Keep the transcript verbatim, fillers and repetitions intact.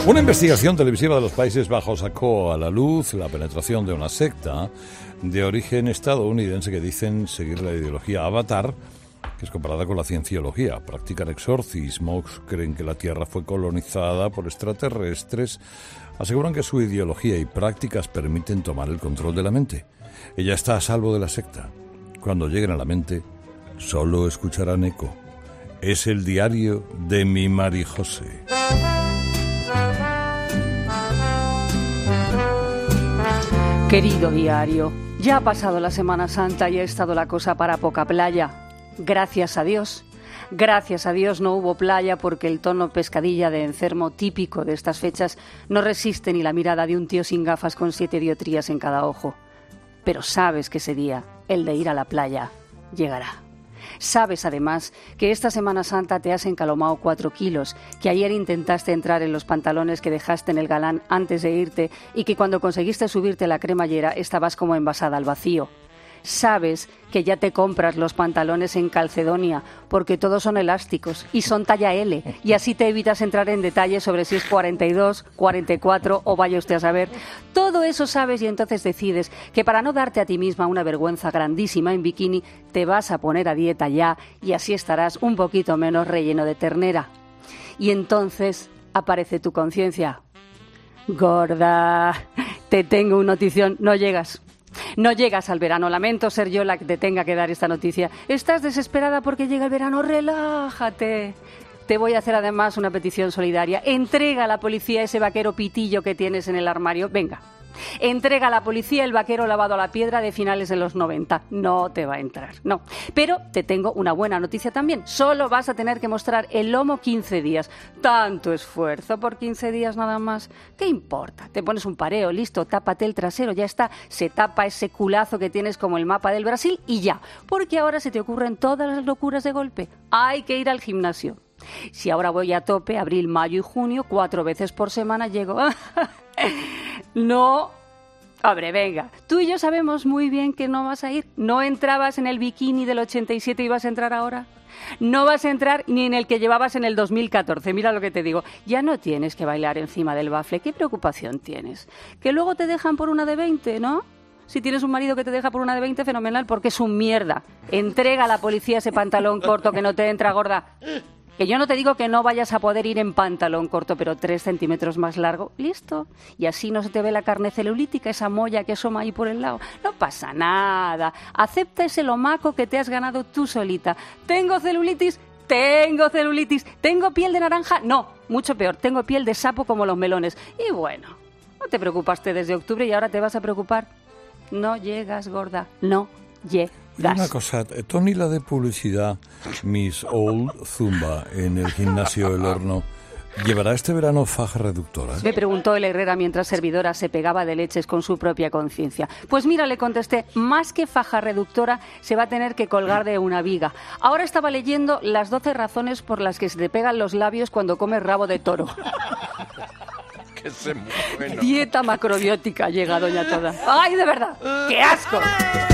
Una investigación televisiva de los Países Bajos sacó a la luz la penetración de una secta de origen estadounidense que dicen seguir la ideología Avatar, que es comparada con la cienciología. Practican exorcismos, creen que la Tierra fue colonizada por extraterrestres, aseguran que su ideología y prácticas permiten tomar el control de la mente. Ella está a salvo de la secta. Cuando lleguen a la mente, solo escucharán eco. Es el diario de mi Marijose. Querido diario, ya ha pasado la Semana Santa y ha estado la cosa para poca playa. Gracias a Dios. Gracias a Dios no hubo playa porque el tono pescadilla de enfermo típico de estas fechas no resiste ni la mirada de un tío sin gafas con siete dioptrías en cada ojo. Pero sabes que ese día, el de ir a la playa, llegará. Sabes, además, que esta Semana Santa te has encalomado cuatro kilos, que ayer intentaste entrar en los pantalones que dejaste en el galán antes de irte y que cuando conseguiste subirte la cremallera estabas como envasada al vacío. Sabes que ya te compras los pantalones en Calcedonia porque todos son elásticos y son talla L y así te evitas entrar en detalles sobre si es cuarenta y dos, cuarenta y cuatro o vaya usted a saber. Todo eso sabes y entonces decides que para no darte a ti misma una vergüenza grandísima en bikini te vas a poner a dieta ya y así estarás un poquito menos relleno de ternera. Y entonces aparece tu conciencia. Gorda, te tengo una notición, no llegas. No llegas al verano, lamento ser yo la que te tenga que dar esta noticia. ¿Estás desesperada porque llega el verano? Relájate. Te voy a hacer además una petición solidaria. Entrega a la policía ese vaquero pitillo que tienes en el armario. Venga, entrega a la policía el vaquero lavado a la piedra de finales de los noventa. No te va a entrar, no. Pero te tengo una buena noticia también. Solo vas a tener que mostrar el lomo quince días. Tanto esfuerzo por quince días nada más. ¿Qué importa? Te pones un pareo, listo, tápate el trasero, ya está. Se tapa ese culazo que tienes como el mapa del Brasil y ya. Porque ahora se te ocurren todas las locuras de golpe. Hay que ir al gimnasio. Si ahora voy a tope, abril, mayo y junio, cuatro veces por semana llego... No, hombre, venga, tú y yo sabemos muy bien que no vas a ir. No entrabas en el bikini del ochenta y siete y vas a entrar ahora. No vas a entrar ni en el que llevabas en el dos mil catorce, mira lo que te digo. Ya no tienes que bailar encima del bafle, ¿qué preocupación tienes? Que luego te dejan por una de veinte, ¿no? Si tienes un marido que te deja por una de veinte, fenomenal, porque es un mierda. Entrega a la policía ese pantalón corto que no te entra, gorda. Que yo no te digo que no vayas a poder ir en pantalón corto, pero tres centímetros más largo, listo. Y así no se te ve la carne celulítica, esa molla que asoma ahí por el lado. No pasa nada. Acepta ese lomaco que te has ganado tú solita. ¿Tengo celulitis? Tengo celulitis. ¿Tengo piel de naranja? No, mucho peor. Tengo piel de sapo como los melones. Y bueno, no te preocupaste desde octubre y ahora te vas a preocupar. No llegas, gorda. No llegas. Una cosa, Tony, la de publicidad, Miss Old Zumba en el gimnasio El Horno, ¿llevará este verano faja reductora? Me preguntó el Herrera mientras servidora se pegaba de leches con su propia conciencia. Pues mira, le contesté, más que faja reductora se va a tener que colgar de una viga. Ahora estaba leyendo las doce razones por las que se te pegan los labios cuando comes rabo de toro. Que se bueno. Dieta macrobiótica llega doña Toda. ¡Ay, de verdad! ¡Qué asco!